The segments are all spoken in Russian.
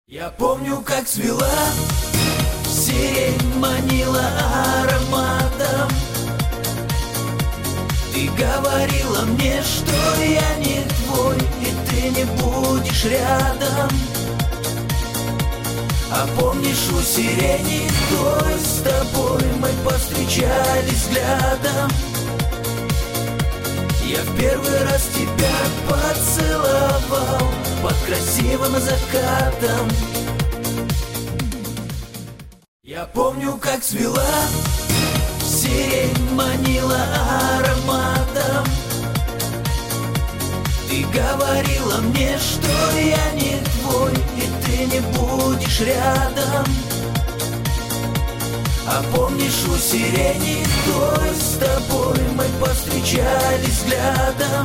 Я помню, как цвела сирень, манила ароматом. Ты говорила мне, что я не твой, и ты не будешь рядом. А помнишь, у сирени той с тобой мы повстречались взглядом? Я в первый раз тебя поцеловал под красивым закатом. Я помню, как цвела сирень, манила ароматом. Ты говорила мне, что я не твой, и ты не будешь рядом. А помнишь, у сирени той с тобой мы повстречались взглядом?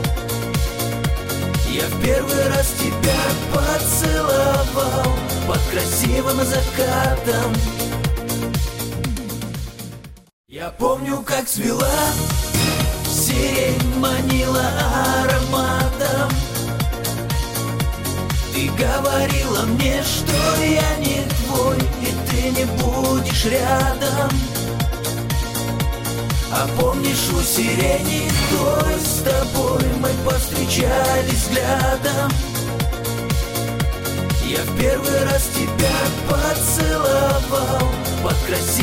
Я в первый раз тебя поцеловал под красивым закатом. Я помню, как цвела сирень, манила ароматом. Ты говорила мне, что я не твой, и ты не будешь рядом. А помнишь, у сирени той с тобой мы повстречались взглядом? Я в первый раз тебя поцеловал под красивым